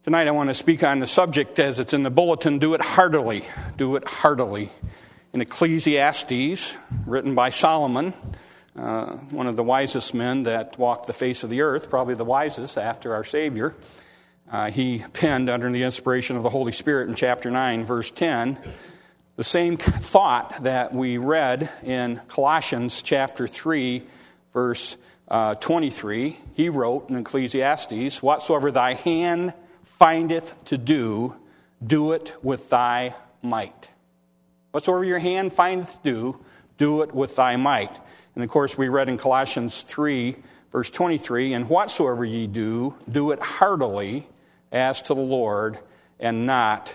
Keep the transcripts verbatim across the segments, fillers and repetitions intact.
Tonight I want to speak on the subject as it's in the bulletin, do it heartily. Do it heartily. In Ecclesiastes, written by Solomon, uh, one of the wisest men that walked the face of the earth, probably the wisest after our Savior, uh, he penned under the inspiration of the Holy Spirit in chapter nine, verse ten, the same thought that we read in Colossians chapter three, verse uh, twenty-three. He wrote in Ecclesiastes, whatsoever thy hand findeth to do, do it with thy might. Whatsoever your hand findeth to do, do it with thy might. And of course we read in Colossians three, verse twenty-three, and whatsoever ye do, do it heartily as to the Lord and not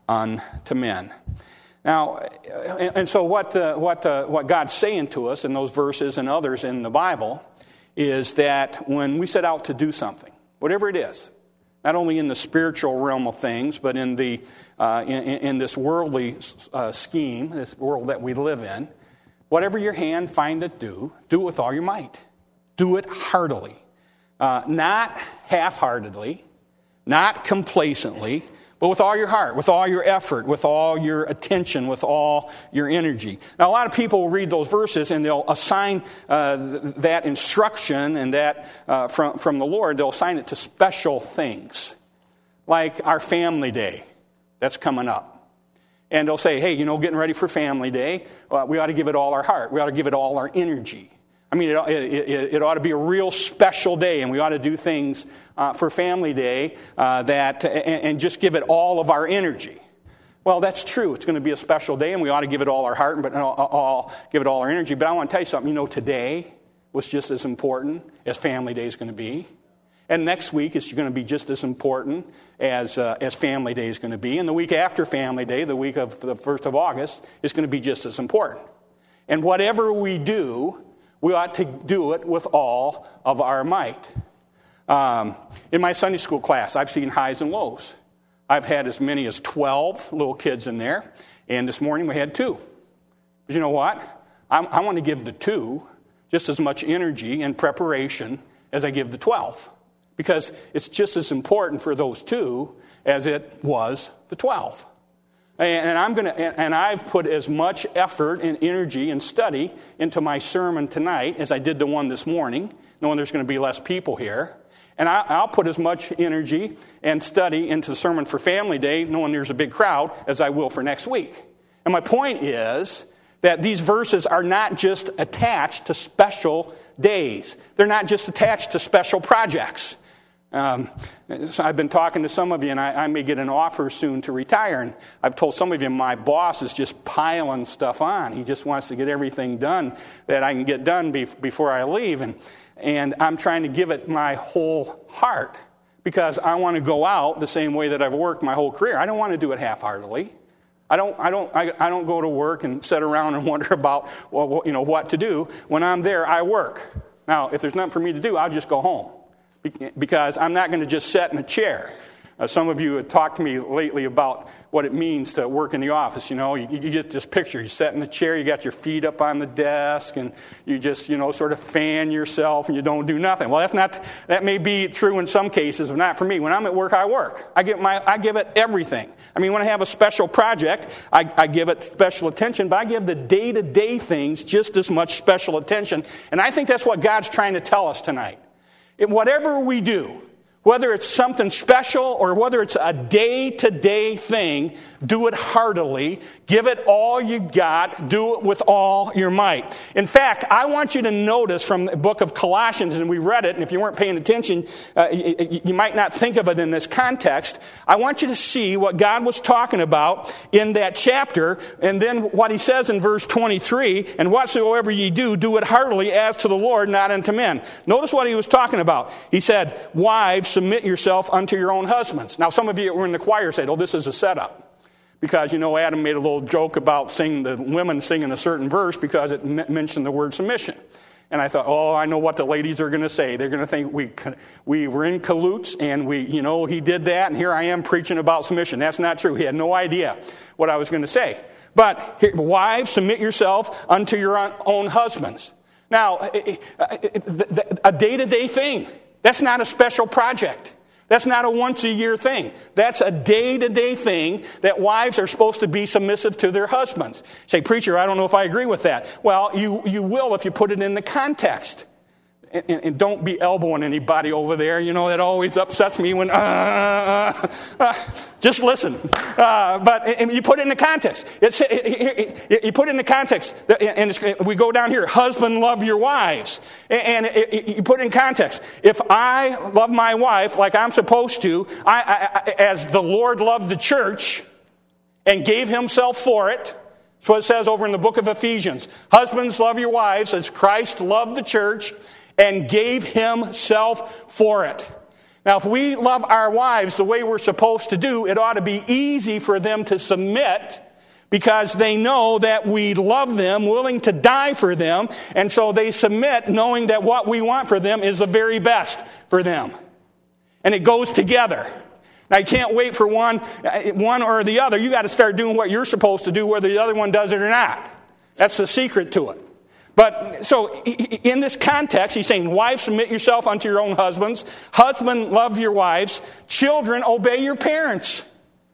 unto men. Now, and so what uh, what uh, what God's saying to us in those verses and others in the Bible is that when we set out to do something, whatever it is, not only in the spiritual realm of things, but in the uh, in, in this worldly uh, scheme, this world that we live in, whatever your hand findeth do, do it with all your might. Do it heartily. Uh, not half-heartedly, not complacently, but with all your heart, with all your effort, with all your attention, with all your energy. Now, a lot of people will read those verses and they'll assign uh, th- that instruction and that uh, from, from the Lord, they'll assign it to special things, like our family day that's coming up. And they'll say, hey, you know, getting ready for family day, uh, we ought to give it all our heart. We ought to give it all our energy. I mean, it, it, it ought to be a real special day, and we ought to do things uh, for Family Day uh, that and, and just give it all of our energy. Well, that's true. It's going to be a special day, and we ought to give it all our heart, but all, all give it all our energy. But I want to tell you something. You know, today was just as important as Family Day is going to be, and next week is going to be just as important as uh, as Family Day is going to be, and the week after Family Day, the week of the first of August, is going to be just as important. And whatever we do, we ought to do it with all of our might. Um, in my Sunday school class, I've seen highs and lows. I've had as many as twelve little kids in there, and this morning we had two. But you know what? I'm, I want to give the two just as much energy and preparation as I give the twelve, because it's just as important for those two as it was the twelve. And I'm going to, and I've put as much effort and energy and study into my sermon tonight as I did the one this morning, knowing there's going to be less people here. And I'll put as much energy and study into the sermon for Family Day, knowing there's a big crowd, as I will for next week. And my point is that these verses are not just attached to special days. They're not just attached to special projects. Um, so I've been talking to some of you, and I, I may get an offer soon to retire. And I've told some of you my boss is just piling stuff on. He just wants to get everything done that I can get done be, before I leave. And, and I'm trying to give it my whole heart because I want to go out the same way that I've worked my whole career. I don't want to do it half-heartedly. I don't. I don't. I, I don't go to work and sit around and wonder about well, you know, what to do. When I'm there, I work. Now, if there's nothing for me to do, I'll just go home. Because I'm not going to just sit in a chair. Uh, some of you have talked to me lately about what it means to work in the office. You know, you, you get this picture. You sit in a chair, you got your feet up on the desk, and you just, you know, sort of fan yourself, and you don't do nothing. Well, that's not. That may be true in some cases, but not for me. When I'm at work, I work. I give my. I give it everything. I mean, when I have a special project, I, I give it special attention, but I give the day-to-day things just as much special attention. And I think that's what God's trying to tell us tonight. In whatever we do, whether it's something special or whether it's a day-to-day thing, do it heartily. Give it all you got. Do it with all your might. In fact, I want you to notice from the book of Colossians, and we read it, and if you weren't paying attention, uh, you, you might not think of it in this context. I want you to see what God was talking about in that chapter, and then what he says in verse twenty-three, and whatsoever ye do, do it heartily as to the Lord, not unto men. Notice what he was talking about. He said, wives, submit yourself unto your own husbands. Now, some of you who were in the choir said, oh, this is a setup. Because, you know, Adam made a little joke about singing the women singing a certain verse because it m- mentioned the word submission. And I thought, oh, I know what the ladies are going to say. They're going to think we we were in cahoots and we, you know, he did that, and here I am preaching about submission. That's not true. He had no idea what I was going to say. But here, wives, submit yourself unto your own husbands. Now, a day-to-day thing. That's not a special project. That's not a once-a-year thing. That's a day-to-day thing that wives are supposed to be submissive to their husbands. Say, preacher, I don't know if I agree with that. Well, you, you will if you put it in the context. And, and, and don't be elbowing anybody over there. You know, that always upsets me when, uh, uh, uh, just listen. Uh, but and you put it in the context. It's, it, it, it, you put it in the context. And it's, we go down here, husband, love your wives. And, and it, it, you put it in context. If I love my wife like I'm supposed to, I, I, I, as the Lord loved the church and gave himself for it, that's what it says over in the book of Ephesians. Husbands, love your wives as Christ loved the church and gave himself for it. Now, if we love our wives the way we're supposed to do, it ought to be easy for them to submit because they know that we love them, willing to die for them, and so they submit knowing that what we want for them is the very best for them. And it goes together. Now, you can't wait for one, one or the other. You got to start doing what you're supposed to do whether the other one does it or not. That's the secret to it. But, so, in this context, he's saying, wives, submit yourself unto your own husbands. Husband, love your wives. Children, obey your parents.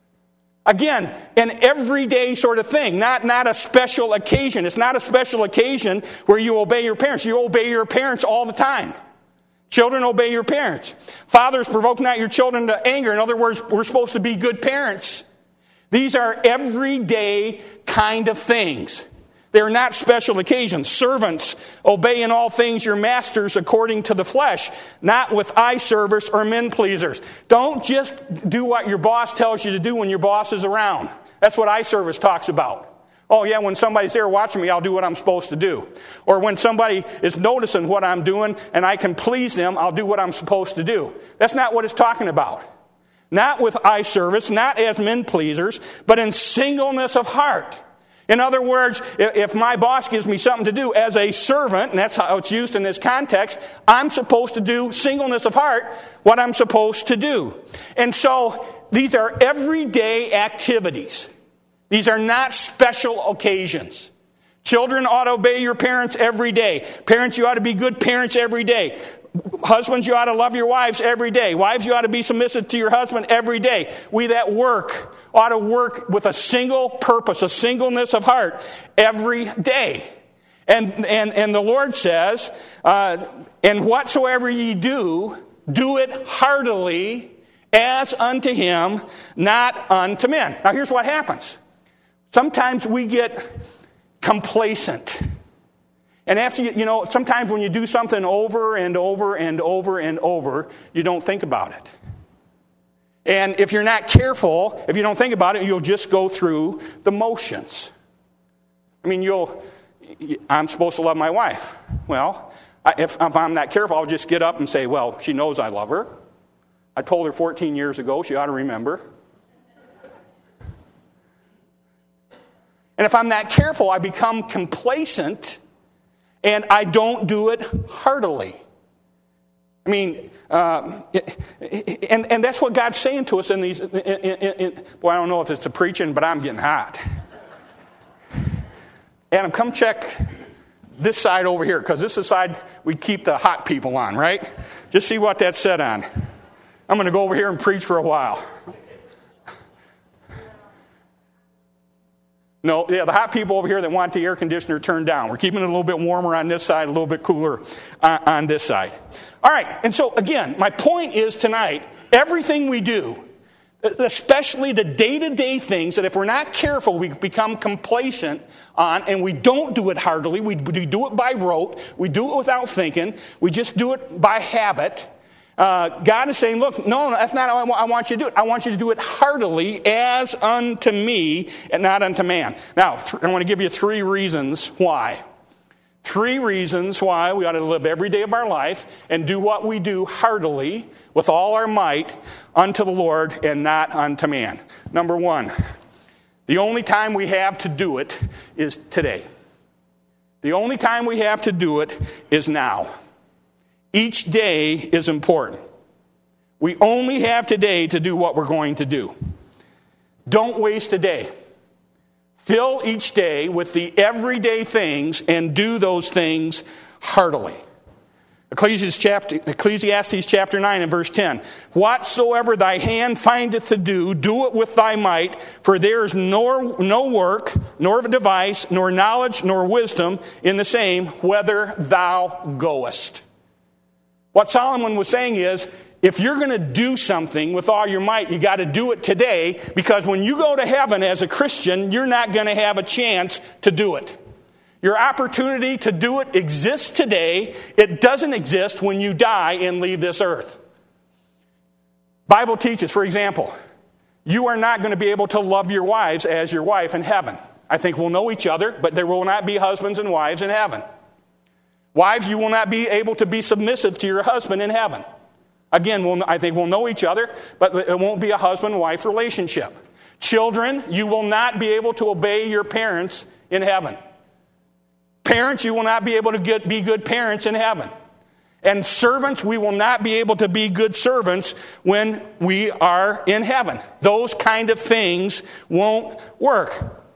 Again, an everyday sort of thing, not, not a special occasion. It's not a special occasion where you obey your parents. You obey your parents all the time. Children, obey your parents. Fathers, provoke not your children to anger. In other words, we're supposed to be good parents. These are everyday kind of things. They are not special occasions. Servants, obey in all things your masters according to the flesh, not with eye service or men pleasers. Don't just do what your boss tells you to do when your boss is around. That's what eye service talks about. Oh yeah, when somebody's there watching me, I'll do what I'm supposed to do. Or when somebody is noticing what I'm doing and I can please them, I'll do what I'm supposed to do. That's not what it's talking about. Not with eye service, not as men pleasers, but in singleness of heart. In other words, if my boss gives me something to do as a servant, and that's how it's used in this context, I'm supposed to do singleness of heart, what I'm supposed to do. And so these are everyday activities. These are not special occasions. Children ought to obey your parents every day. Parents, you ought to be good parents every day. Husbands, you ought to love your wives every day. Wives, you ought to be submissive to your husband every day. We that work ought to work with a single purpose, a singleness of heart every day. And and, and the Lord says, uh, and whatsoever ye do, do it heartily as unto him, not unto men. Now here's what happens. Sometimes we get complacent. And after you, you know, sometimes when you do something over and over and over and over, you don't think about it. And if you're not careful, if you don't think about it, you'll just go through the motions. I mean, you'll, I'm supposed to love my wife. Well, if, if I'm not careful, I'll just get up and say, well, she knows I love her. I told her fourteen years ago, she ought to remember. And if I'm not careful, I become complacent and I don't do it heartily. I mean, uh, and, and that's what God's saying to us in these, in, in, in, well, I don't know if it's the preaching, but I'm getting hot. Adam, come check this side over here, because this is the side we keep the hot people on, right? Just see what that said on. I'm going to go over here and preach for a while. No, yeah, the hot people over here that want the air conditioner turned down. We're keeping it a little bit warmer on this side, a little bit cooler on, on this side. All right, and so again, my point is tonight, everything we do, especially the day-to-day things that if we're not careful, we become complacent on, and we don't do it heartily. We, we do it by rote. We do it without thinking. We just do it by habit. Uh, God is saying, look, no, that's not how I want you to do it. I want you to do it heartily as unto me and not unto man. Now, th- I want to give you three reasons why. Three reasons why we ought to live every day of our life and do what we do heartily with all our might unto the Lord and not unto man. Number one, the only time we have to do it is today. The only time we have to do it is now. Each day is important. We only have today to do what we're going to do. Don't waste a day. Fill each day with the everyday things and do those things heartily. Ecclesiastes chapter, Ecclesiastes chapter nine and verse ten. Whatsoever thy hand findeth to do, do it with thy might, for there is nor, no work, nor device, nor knowledge, nor wisdom in the same, whither thou goest. What Solomon was saying is, if you're going to do something with all your might, you got to do it today, because when you go to heaven as a Christian, you're not going to have a chance to do it. Your opportunity to do it exists today. It doesn't exist when you die and leave this earth. Bible teaches, for example, you are not going to be able to love your wives as your wife in heaven. I think we'll know each other, but there will not be husbands and wives in heaven. Wives, you will not be able to be submissive to your husband in heaven. Again, we'll, I think we'll know each other, but it won't be a husband-wife relationship. Children, you will not be able to obey your parents in heaven. Parents, you will not be able to get, be good parents in heaven. And servants, we will not be able to be good servants when we are in heaven. Those kind of things won't work.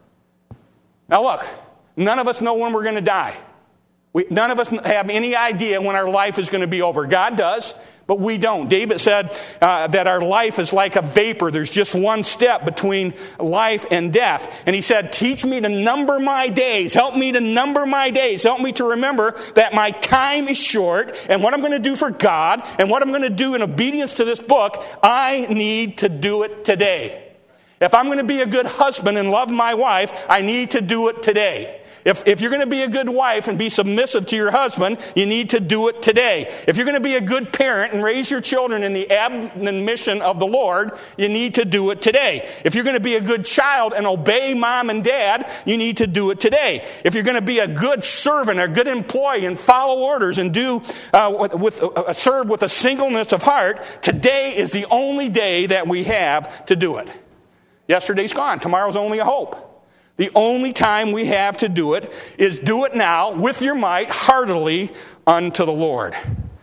Now look, none of us know when we're going to die. We, none of us have any idea when our life is going to be over. God does, but we don't. David said uh, that our life is like a vapor. There's just one step between life and death. And he said, teach me to number my days. Help me to number my days. Help me to remember that my time is short, and what I'm going to do for God and what I'm going to do in obedience to this book, I need to do it today. If I'm going to be a good husband and love my wife, I need to do it today. If, if you're going to be a good wife and be submissive to your husband, you need to do it today. If you're going to be a good parent and raise your children in the admonition of the Lord, you need to do it today. If you're going to be a good child and obey mom and dad, you need to do it today. If you're going to be a good servant, a good employee, and follow orders and do uh, with, with uh, serve with a singleness of heart, today is the only day that we have to do it. Yesterday's gone. Tomorrow's only a hope. The only time we have to do it is do it now with your might, heartily unto the Lord.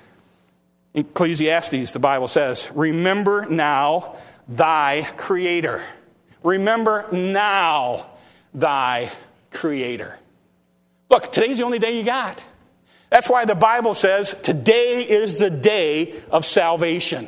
In Ecclesiastes, the Bible says, remember now thy Creator. Remember now thy Creator. Look, today's the only day you got. That's why the Bible says today is the day of salvation.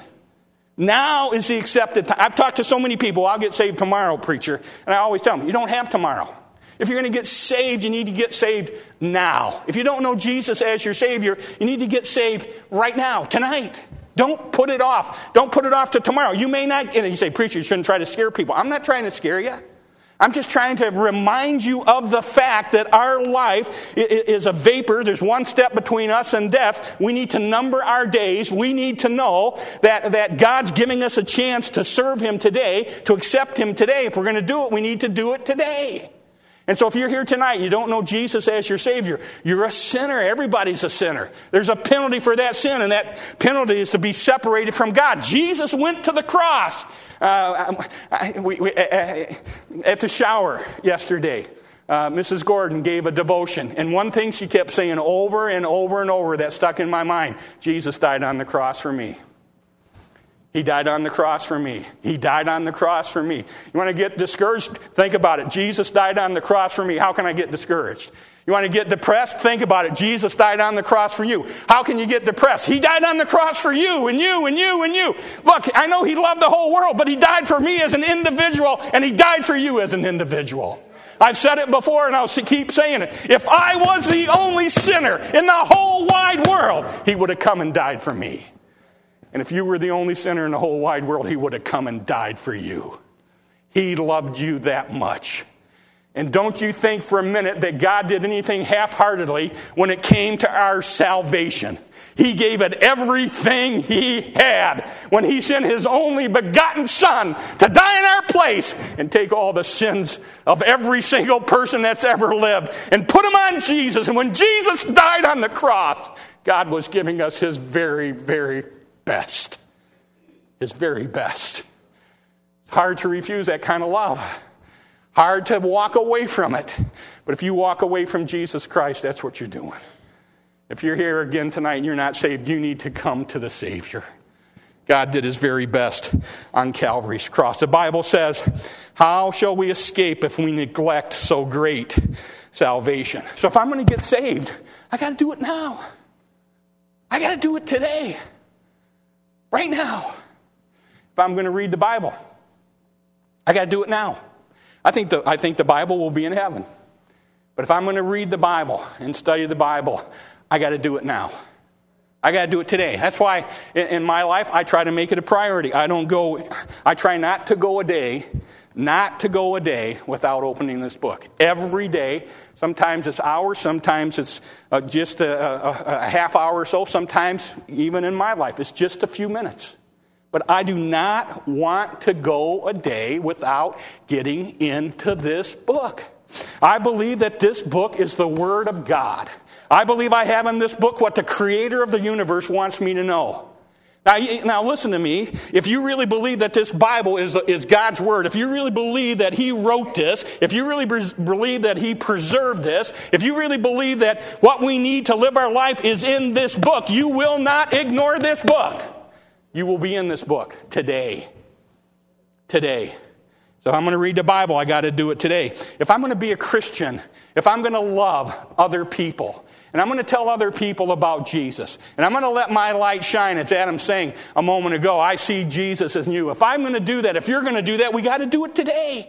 Now is the accepted time. I've talked to so many people, I'll get saved tomorrow, preacher. And I always tell them, you don't have tomorrow. If you're going to get saved, you need to get saved now. If you don't know Jesus as your Savior, you need to get saved right now, tonight. Don't put it off. Don't put it off to tomorrow. You may not, and you say, preacher, you shouldn't try to scare people. I'm not trying to scare you. I'm just trying to remind you of the fact that our life is a vapor. There's one step between us and death. We need to number our days. We need to know that, that God's giving us a chance to serve Him today, to accept Him today. If we're going to do it, we need to do it today. And so if you're here tonight and you don't know Jesus as your Savior, you're a sinner. Everybody's a sinner. There's a penalty for that sin, and that penalty is to be separated from God. Jesus went to the cross. Uh, I, we, we, uh, at the shower yesterday, uh, Missus Gordon gave a devotion. And one thing she kept saying over and over and over that stuck in my mind, Jesus died on the cross for me. He died on the cross for me. He died on the cross for me. You want to get discouraged? Think about it. Jesus died on the cross for me. How can I get discouraged? You want to get depressed? Think about it. Jesus died on the cross for you. How can you get depressed? He died on the cross for you and you and you and you. Look, I know He loved the whole world, but He died for me as an individual, and He died for you as an individual. I've said it before, and I'll keep saying it. If I was the only sinner in the whole wide world, He would have come and died for me. And if you were the only sinner in the whole wide world, He would have come and died for you. He loved you that much. And don't you think for a minute that God did anything half-heartedly when it came to our salvation. He gave it everything He had when He sent His only begotten Son to die in our place and take all the sins of every single person that's ever lived and put them on Jesus. And when Jesus died on the cross, God was giving us His very, very best. His very best. It's hard to refuse that kind of love. Hard to walk away from it. But if you walk away from Jesus Christ, that's what you're doing. If you're here again tonight and you're not saved, you need to come to the Savior. God did His very best on Calvary's cross. The Bible says, how shall we escape if we neglect so great salvation? So if I'm going to get saved, I got to do it now. I got to do it today. Right now. If I'm going to read the Bible, I got to do it now. I think the, I think the Bible will be in heaven. But if I'm going to read the Bible and study the Bible, I got to do it now. I got to do it today. That's why in, in my life, I try to make it a priority. I don't go, I try not to go a day, not to go a day without opening this book. Every day, sometimes it's hours, sometimes it's uh, just a, a, a half hour or so, sometimes even in my life, it's just a few minutes. But I do not want to go a day without getting into this book. I believe that this book is the Word of God. I believe I have in this book what the Creator of the universe wants me to know. Now, now listen to me. If you really believe that this Bible is, is God's Word, if you really believe that He wrote this, if you really believe that He preserved this, if you really believe that what we need to live our life is in this book, you will not ignore this book. You will be in this book today. Today. So if I'm going to read the Bible, I got to do it today. If I'm going to be a Christian, if I'm going to love other people, and I'm going to tell other people about Jesus, and I'm going to let my light shine, as Adam sang a moment ago, I see Jesus as new. If I'm going to do that, if you're going to do that, we got to do it today.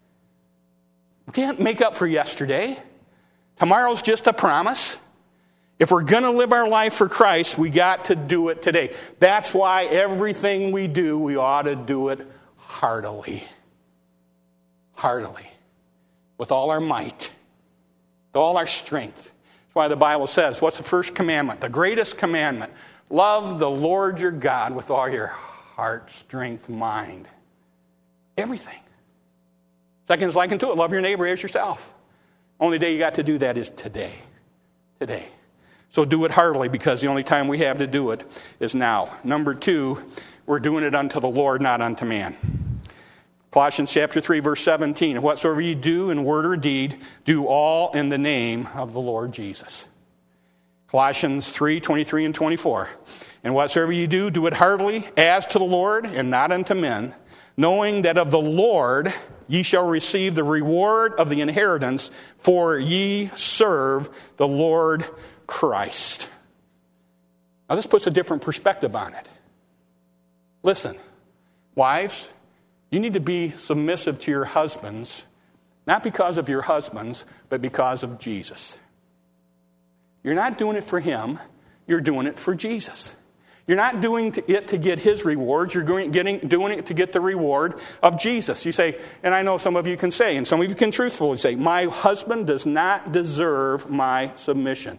We can't make up for yesterday. Tomorrow's just a promise. If we're going to live our life for Christ, we got to do it today. That's why everything we do, we ought to do it heartily. Heartily. With all our might. With all our strength. That's why the Bible says, what's the first commandment? The greatest commandment. Love the Lord your God with all your heart, strength, mind. Everything. Second is likened to it. Love your neighbor as yourself. Only day you got to do that is today. Today. So do it heartily, because the only time we have to do it is now. Number two, we're doing it unto the Lord, not unto man. Colossians chapter three, verse seventeen. Whatsoever you do in word or deed, do all in the name of the Lord Jesus. Colossians three, twenty-three and twenty-four. And whatsoever you do, do it heartily, as to the Lord, and not unto men, knowing that of the Lord ye shall receive the reward of the inheritance, for ye serve the Lord Christ. Now this puts a different perspective on it. Listen, wives, you need to be submissive to your husbands, not because of your husbands, but because of Jesus. You're not doing it for him, you're doing it for Jesus. You're not doing it to get his rewards, you're doing, getting, doing it to get the reward of Jesus. You say, and I know some of you can say, and some of you can truthfully say, my husband does not deserve my submission.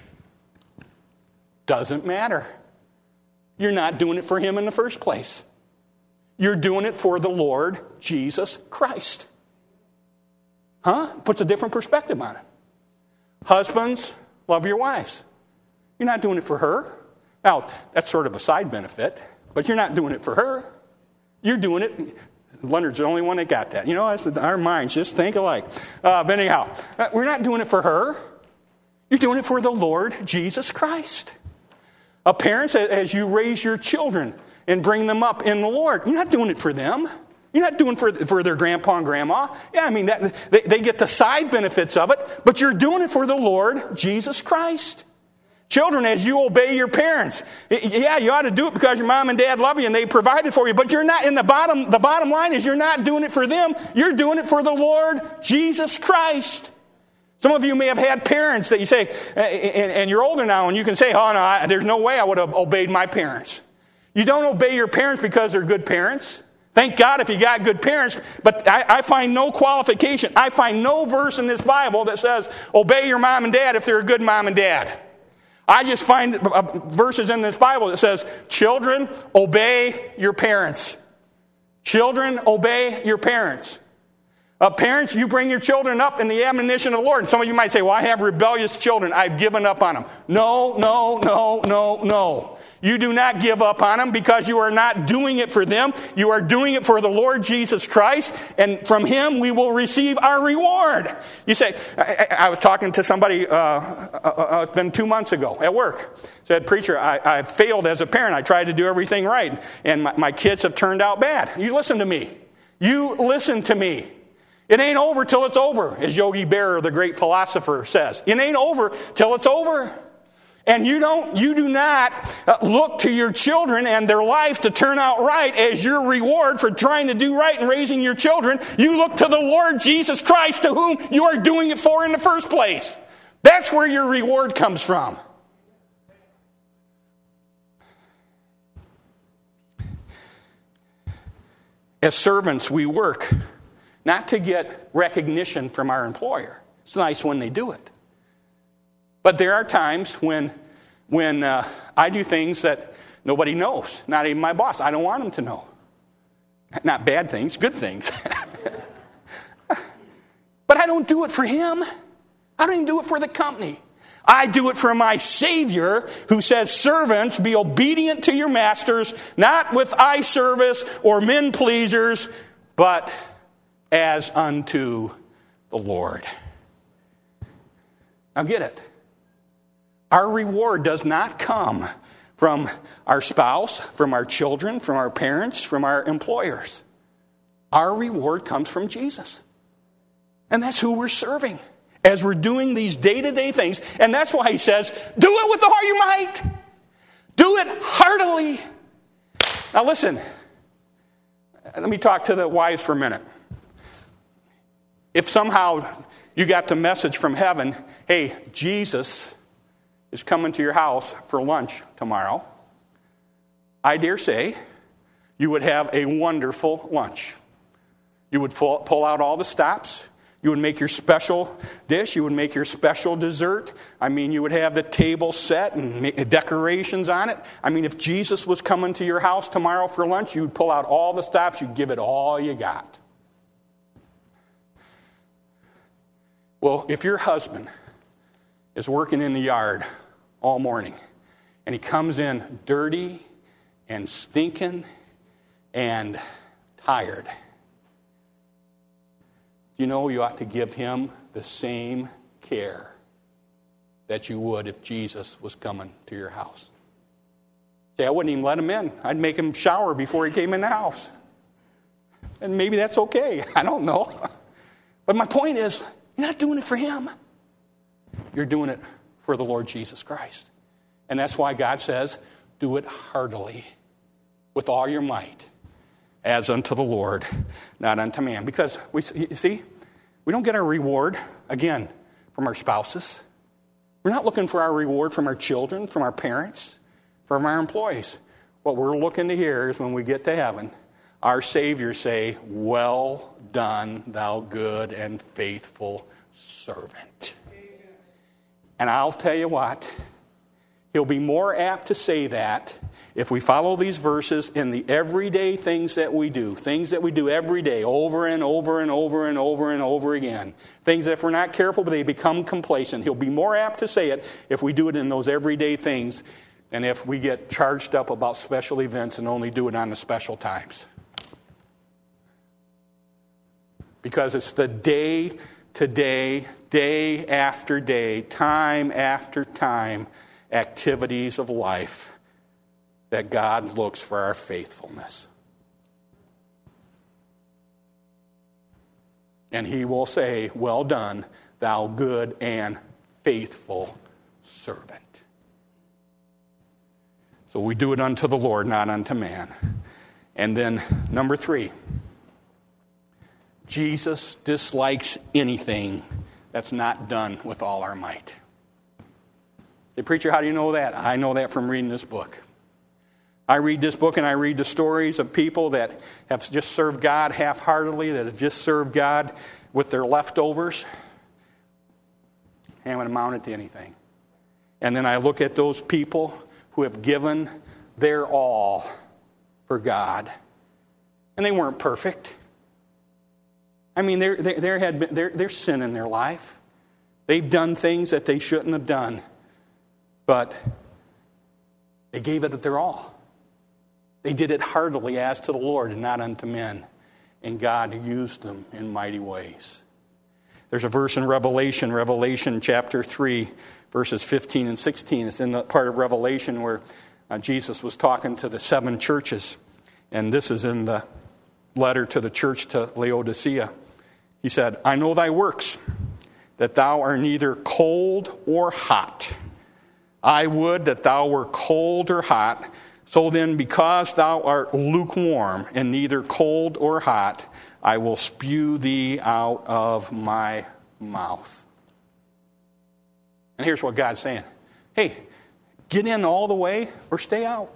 Doesn't matter. You're not doing it for him in the first place. You're doing it for the Lord Jesus Christ. Huh? Puts a different perspective on it. Husbands, love your wives. You're not doing it for her. Now, that's sort of a side benefit, but you're not doing it for her. You're doing it. Leonard's the only one that got that. You know, our minds just think alike. Uh, but anyhow, we're not doing it for her. You're doing it for the Lord Jesus Christ. Uh, parents, as you raise your children and bring them up in the Lord, you're not doing it for them. You're not doing it for, for their grandpa and grandma. Yeah, I mean, that, they, they get the side benefits of it, but you're doing it for the Lord Jesus Christ. Children, as you obey your parents, yeah, you ought to do it because your mom and dad love you and they provided for you, but you're not, in the bottom, the bottom line is you're not doing it for them, you're doing it for the Lord Jesus Christ. Some of you may have had parents that you say, and, and you're older now, and you can say, oh no, I, there's no way I would have obeyed my parents. You don't obey your parents because they're good parents. Thank God if you got good parents, but I, I find no qualification. I find no verse in this Bible that says, obey your mom and dad if they're a good mom and dad. I just find verses in this Bible that says, children, obey your parents. Children, obey your parents. Uh, parents, you bring your children up in the admonition of the Lord. And some of you might say, well, I have rebellious children. I've given up on them. No, no, no, no, no. You do not give up on them because you are not doing it for them. You are doing it for the Lord Jesus Christ. And from him, we will receive our reward. You say, I, I was talking to somebody, uh, uh, it's been two months ago at work. Said, preacher, I, I failed as a parent. I tried to do everything right. And my, my kids have turned out bad. You listen to me. You listen to me. It ain't over till it's over, as Yogi Berra, the great philosopher, says. It ain't over till it's over. And you don't, you do not look to your children and their life to turn out right as your reward for trying to do right and raising your children. You look to the Lord Jesus Christ, to whom you are doing it for in the first place. That's where your reward comes from. As servants, we work not to get recognition from our employer. It's nice when they do it. But there are times when, when uh, I do things that nobody knows, not even my boss. I don't want them to know. Not bad things, good things. But I don't do it for him. I don't even do it for the company. I do it for my Savior, who says, servants, be obedient to your masters, not with eye service or men pleasers, but as unto the Lord. Now get it. Our reward does not come from our spouse, from our children, from our parents, from our employers. Our reward comes from Jesus. And that's who we're serving as we're doing these day-to-day things. And that's why he says, do it with all your might. Do it heartily. Now listen, let me talk to the wives for a minute. If somehow you got the message from heaven, hey, Jesus is coming to your house for lunch tomorrow, I dare say you would have a wonderful lunch. You would pull out all the stops. You would make your special dish. You would make your special dessert. I mean, you would have the table set and decorations on it. I mean, if Jesus was coming to your house tomorrow for lunch, you would pull out all the stops. You'd give it all you got. Well, if your husband is working in the yard all morning and he comes in dirty and stinking and tired, you know you ought to give him the same care that you would if Jesus was coming to your house. See, I wouldn't even let him in. I'd make him shower before he came in the house. And maybe that's okay. I don't know. But my point is, you're not doing it for him. You're doing it for the Lord Jesus Christ. And that's why God says, do it heartily, with all your might, as unto the Lord, not unto man. Because, we you see, we don't get our reward, again, from our spouses. We're not looking for our reward from our children, from our parents, from our employees. What we're looking to hear is when we get to heaven, our Savior say, well done, thou good and faithful servant. And I'll tell you what, he'll be more apt to say that if we follow these verses in the everyday things that we do, things that we do every day, over and over and over and over and over again, things that if we're not careful, they become complacent. He'll be more apt to say it if we do it in those everyday things than if we get charged up about special events and only do it on the special times. Because it's the day to day, day after day, time after time, activities of life that God looks for our faithfulness. And he will say, well done, thou good and faithful servant. So we do it unto the Lord, not unto man. And then number three, Jesus dislikes anything that's not done with all our might. Hey, preacher, how do you know that? I know that from reading this book. I read this book and I read the stories of people that have just served God half-heartedly, that have just served God with their leftovers. Haven't amounted to anything. And then I look at those people who have given their all for God. And they weren't perfect. I mean, there there had been there, there's sin in their life. They've done things that they shouldn't have done. But they gave it their all. They did it heartily as to the Lord and not unto men. And God used them in mighty ways. There's a verse in Revelation, Revelation chapter three, verses fifteen and sixteen. It's in the part of Revelation where uh, Jesus was talking to the seven churches. And this is in the letter to the church to Laodicea. He said, I know thy works, that thou art neither cold or hot. I would that thou were cold or hot. So then, because thou art lukewarm and neither cold or hot, I will spew thee out of my mouth. And here's what God's saying. Hey, get in all the way or stay out.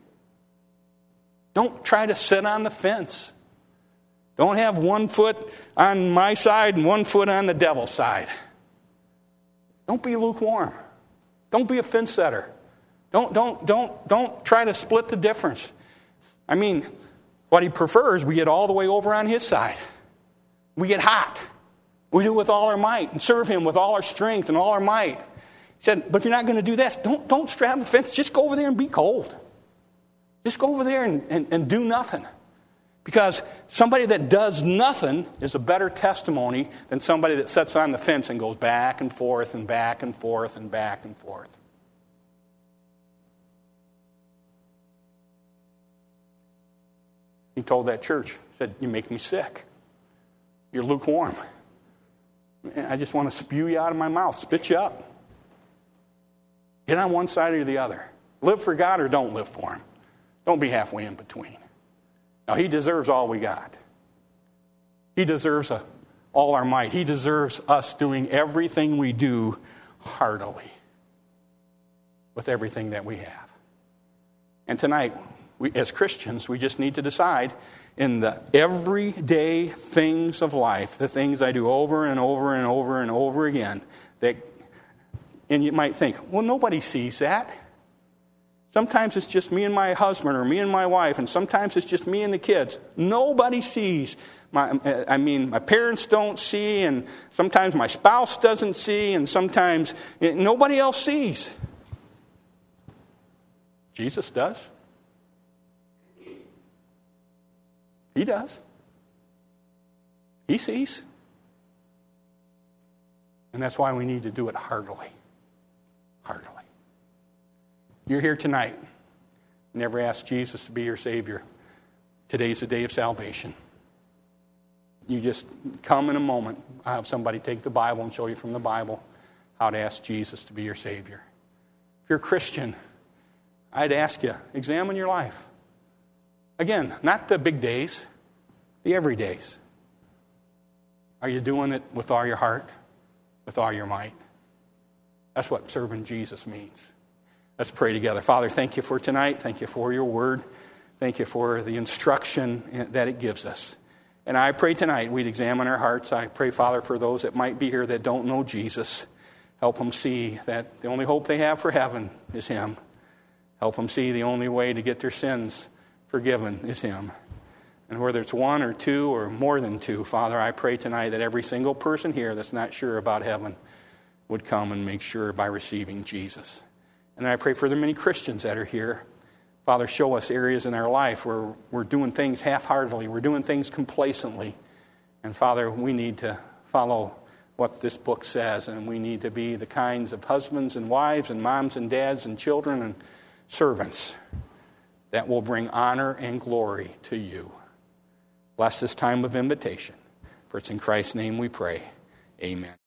Don't try to sit on the fence. Don't have one foot on my side and one foot on the devil's side. Don't be lukewarm. Don't be a fence setter. Don't, don't, don't, don't try to split the difference. I mean, what he prefers, we get all the way over on his side. We get hot. We do it with all our might and serve him with all our strength and all our might. He said, but if you're not going to do that, don't, don't strap the fence. Just go over there and be cold. Just go over there and, and, and do nothing. Because somebody that does nothing is a better testimony than somebody that sits on the fence and goes back and forth and back and forth and back and forth. He told that church, he said, you make me sick. You're lukewarm. I just want to spew you out of my mouth, spit you up. Get on one side or the other. Live for God or don't live for him. Don't be halfway in between. Now, he deserves all we got. He deserves a, all our might. He deserves us doing everything we do heartily with everything that we have. And tonight, we, as Christians, we just need to decide in the everyday things of life, the things I do over and over and over and over again, that, and you might think, well, nobody sees that. Sometimes it's just me and my husband or me and my wife, and sometimes it's just me and the kids. Nobody sees. My, I mean, my parents don't see, and sometimes my spouse doesn't see, and sometimes nobody else sees. Jesus does. He does. He sees. And that's why we need to do it heartily. Heartily. You're here tonight. Never asked Jesus to be your Savior. Today's the day of salvation. You just come in a moment. I'll have somebody take the Bible and show you from the Bible how to ask Jesus to be your Savior. If you're a Christian, I'd ask you, examine your life. Again, not the big days, the everydays. Are you doing it with all your heart, with all your might? That's what serving Jesus means. Let's pray together. Father, thank you for tonight. Thank you for your word. Thank you for the instruction that it gives us. And I pray tonight we'd examine our hearts. I pray, Father, for those that might be here that don't know Jesus. Help them see that the only hope they have for heaven is him. Help them see the only way to get their sins forgiven is him. And whether it's one or two or more than two, Father, I pray tonight that every single person here that's not sure about heaven would come and make sure by receiving Jesus. And I pray for the many Christians that are here. Father, show us areas in our life where we're doing things half-heartedly. We're doing things complacently. And Father, we need to follow what this book says. And we need to be the kinds of husbands and wives and moms and dads and children and servants that will bring honor and glory to you. Bless this time of invitation. For it's in Christ's name we pray. Amen.